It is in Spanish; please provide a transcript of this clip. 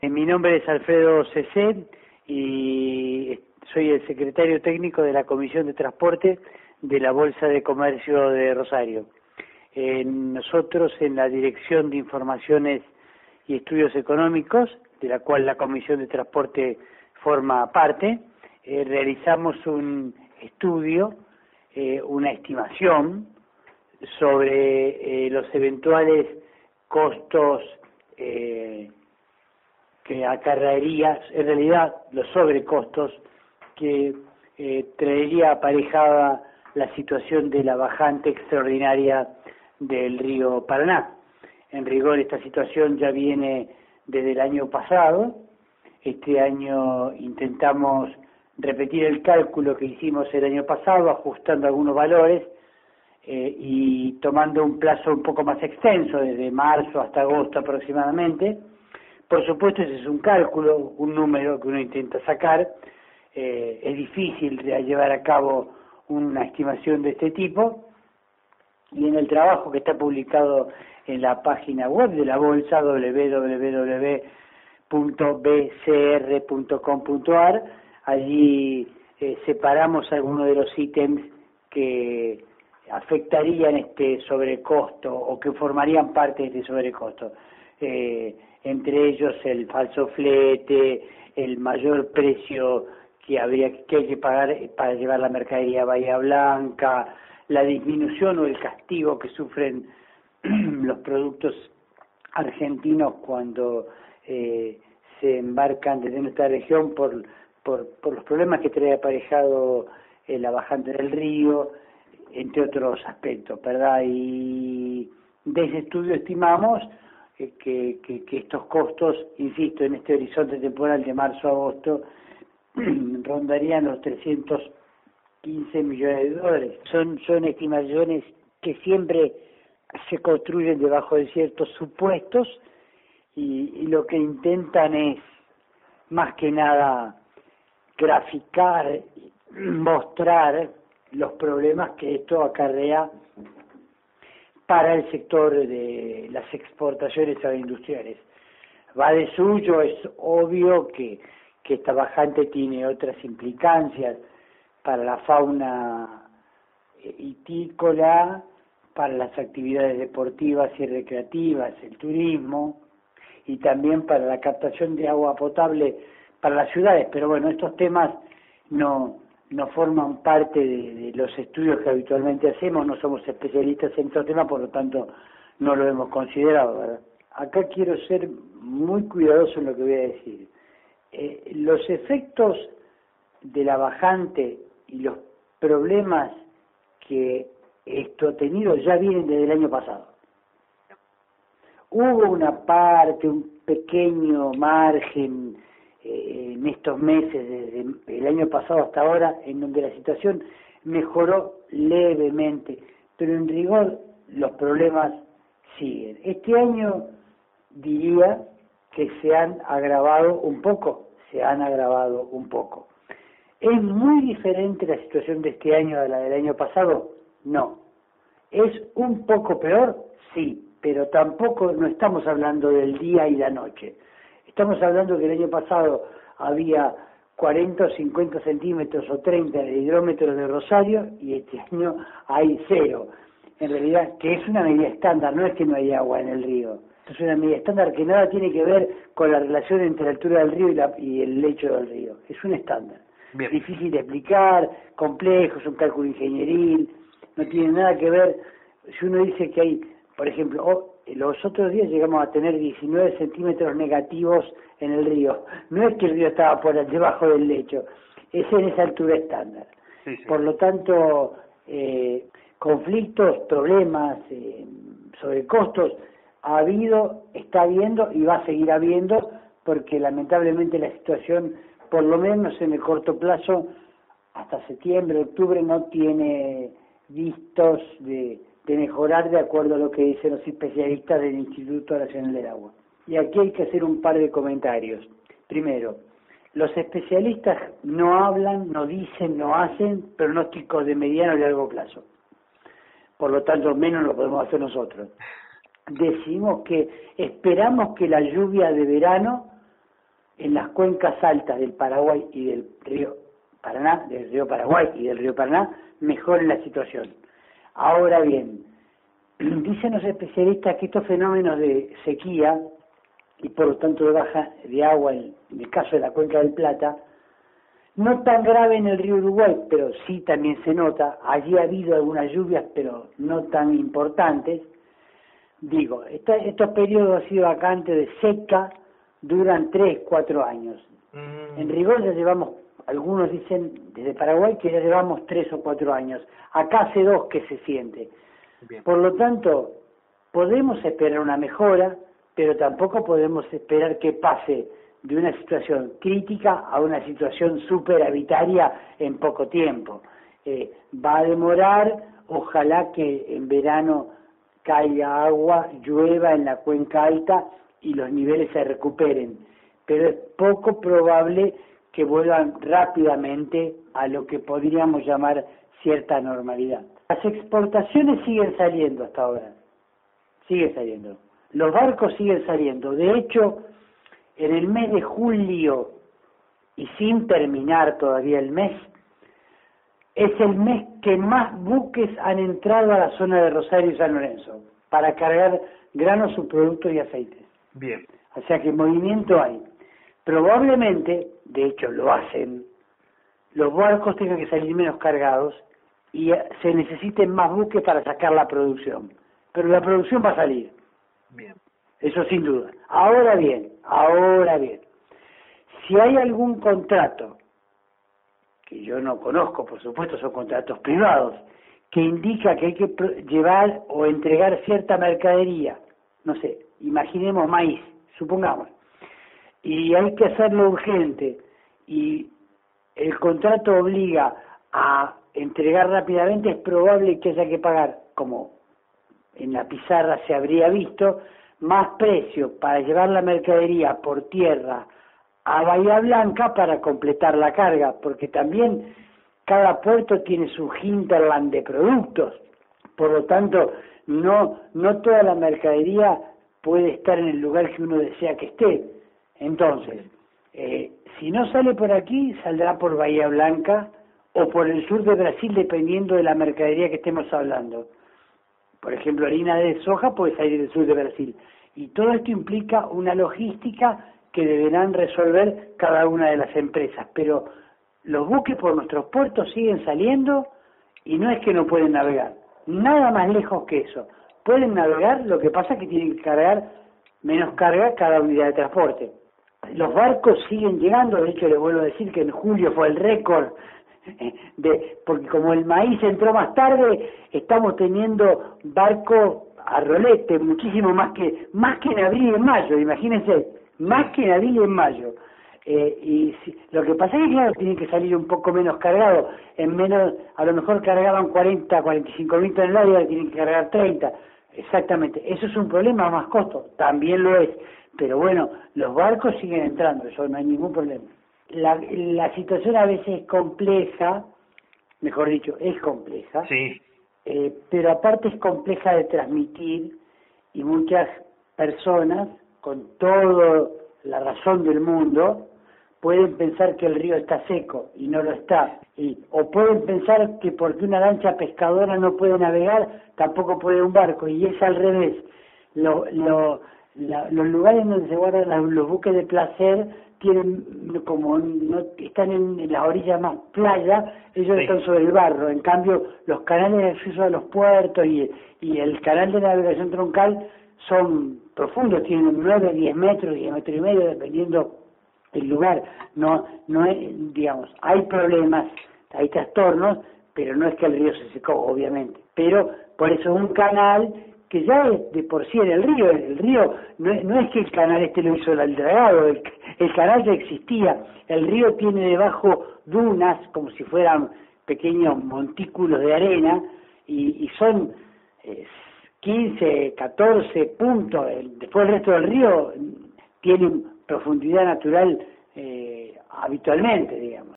Mi nombre es Alfredo Cecé y soy el secretario técnico de la Comisión de Transporte de la Bolsa de Comercio de Rosario. Nosotros en la Dirección de Informaciones y Estudios Económicos, de la cual la Comisión de Transporte forma parte, realizamos un estudio, una estimación sobre los eventuales costos que acarrearía, en realidad los sobrecostos que traería aparejada la situación de la bajante extraordinaria del río Paraná. En rigor, esta situación ya viene desde el año pasado. Este año intentamos repetir el cálculo que hicimos el año pasado, ajustando algunos valores y tomando un plazo un poco más extenso, desde marzo hasta agosto aproximadamente. Por supuesto, ese es un cálculo, un número que uno intenta sacar. Es difícil llevar a cabo una estimación de este tipo, y en el trabajo que está publicado en la página web de la bolsa, www.bcr.com.ar, allí separamos algunos de los ítems que afectarían este sobrecosto o que formarían parte de este sobrecosto. Entre ellos el falso flete, el mayor precio que hay que pagar para llevar la mercadería a Bahía Blanca, la disminución o el castigo que sufren los productos argentinos cuando se embarcan desde nuestra región por los problemas que trae aparejado la bajante del río, entre otros aspectos, ¿verdad? Y de ese estudio estimamos que estos costos, insisto, en este horizonte temporal de marzo a agosto, rondarían los 315 millones de dólares. Son estimaciones que siempre se construyen debajo de ciertos supuestos y lo que intentan es, más que nada, graficar, mostrar los problemas que esto acarrea para el sector de las exportaciones agroindustriales. Va de suyo, es obvio que esta bajante tiene otras implicancias para la fauna hitícola, para las actividades deportivas y recreativas, el turismo, y también para la captación de agua potable para las ciudades. Pero bueno, estos temas no forman parte de los estudios que habitualmente hacemos, no somos especialistas en estos temas, por lo tanto no lo hemos considerado, ¿verdad? Acá quiero ser muy cuidadoso en lo que voy a decir. Los efectos de la bajante y los problemas que esto ha tenido ya vienen desde el año pasado. Hubo una parte, un pequeño margen en estos meses, desde el año pasado hasta ahora, en donde la situación mejoró levemente, pero en rigor los problemas siguen. Este año diría que se han agravado un poco. ¿Es muy diferente la situación de este año a la del año pasado? No. ¿Es un poco peor? Sí, pero tampoco no estamos hablando del día y la noche. Estamos hablando que el año pasado había 40 o 50 centímetros o 30 de hidrómetros de Rosario y este año hay 0. En realidad, que es una medida estándar, no es que no hay agua en el río. Esto es una medida estándar que nada tiene que ver con la relación entre la altura del río y el lecho del río. Es un estándar. Bien. Difícil de explicar, complejo, es un cálculo ingenieril, no tiene nada que ver. Si uno dice que hay, por ejemplo, los otros días llegamos a tener 19 centímetros negativos en el río. No es que el río estaba por debajo del lecho, es en esa altura estándar. Sí. Por lo tanto, conflictos, problemas, sobrecostos, ha habido, está habiendo y va a seguir habiendo, porque lamentablemente la situación, por lo menos en el corto plazo, hasta septiembre, octubre, no tiene vistos de mejorar de acuerdo a lo que dicen los especialistas del Instituto Nacional del Agua. Y aquí hay que hacer un par de comentarios. Primero, los especialistas no hablan, no dicen, no hacen pronósticos de mediano y largo plazo. Por lo tanto, menos lo podemos hacer nosotros. Decimos que esperamos que la lluvia de verano en las cuencas altas del Paraguay y del río Paraná, del río Paraguay y del río Paraná, mejoren la situación. Ahora bien, dicen los especialistas que estos fenómenos de sequía y por lo tanto de baja de agua, en el caso de la cuenca del Plata, no tan grave en el río Uruguay, pero sí también se nota. Allí ha habido algunas lluvias, pero no tan importantes. Digo, estos periodos así vacantes de seca duran 3, 4 años. En rigor ya llevamos, algunos dicen desde Paraguay que ya llevamos 3 o 4 años. Acá hace 2 que se siente. Bien. Por lo tanto, podemos esperar una mejora, pero tampoco podemos esperar que pase de una situación crítica a una situación superhabitaria en poco tiempo. Va a demorar, ojalá que en verano caiga agua, llueva en la cuenca alta y los niveles se recuperen, pero es poco probable que vuelvan rápidamente a lo que podríamos llamar cierta normalidad. Las exportaciones siguen saliendo hasta ahora, siguen saliendo. Los barcos siguen saliendo. De hecho, en el mes de julio, y sin terminar todavía el mes, es el mes que más buques han entrado a la zona de Rosario y San Lorenzo para cargar granos, subproductos y aceites. Bien. O sea que movimiento hay. Probablemente, de hecho lo hacen, los barcos tengan que salir menos cargados y se necesiten más buques para sacar la producción. Pero la producción va a salir. Bien. Eso sin duda. Ahora bien, si hay algún contrato, que yo no conozco, por supuesto son contratos privados, que indica que hay que llevar o entregar cierta mercadería, no sé, imaginemos maíz, supongamos, y hay que hacerlo urgente, y el contrato obliga a entregar rápidamente, es probable que haya que pagar, como en la pizarra se habría visto, más precio para llevar la mercadería por tierra a Bahía Blanca para completar la carga, porque también cada puerto tiene su hinterland de productos, por lo tanto no toda la mercadería puede estar en el lugar que uno desea que esté. Entonces, si no sale por aquí, saldrá por Bahía Blanca o por el sur de Brasil, dependiendo de la mercadería que estemos hablando. Por ejemplo, harina de soja puede salir del sur de Brasil. Y todo esto implica una logística que deberán resolver cada una de las empresas. Pero los buques por nuestros puertos siguen saliendo y no es que no pueden navegar. Nada más lejos que eso. Pueden navegar, lo que pasa es que tienen que cargar menos carga cada unidad de transporte. Los barcos siguen llegando, de hecho les vuelvo a decir que en julio fue el récord, porque como el maíz entró más tarde, estamos teniendo barcos a rolete, muchísimo más que en abril y en mayo, imagínense, más que en abril y en mayo. Lo que pasa es que claro, tienen que salir un poco menos cargados, en menos, a lo mejor cargaban 45.000 toneladas y ahora tienen que cargar 30, exactamente, eso es un problema, más costo, también lo es, pero bueno, los barcos siguen entrando, eso no hay ningún problema. La situación a veces es compleja, mejor dicho, es compleja, sí. Pero aparte es compleja de transmitir y muchas personas, con toda la razón del mundo, pueden pensar que el río está seco y no lo está, o pueden pensar que porque una lancha pescadora no puede navegar, tampoco puede un barco, y es al revés. Los lugares donde se guardan los buques de placer tienen, como no están en la orilla más playa, ellos sí. Están sobre el barro. En cambio, los canales de acceso a los puertos y el canal de navegación troncal son profundos, tienen 9, 10 metros, 10 metros y medio, dependiendo del lugar. No es, digamos, hay problemas, hay trastornos, pero no es que el río se secó, obviamente. Pero por eso es un canal que ya es de por sí en el río no es que el canal este lo hizo el dragado, el canal ya existía, el río tiene debajo dunas como si fueran pequeños montículos de arena y son 15, 14 puntos, después el resto del río tiene profundidad natural habitualmente, digamos.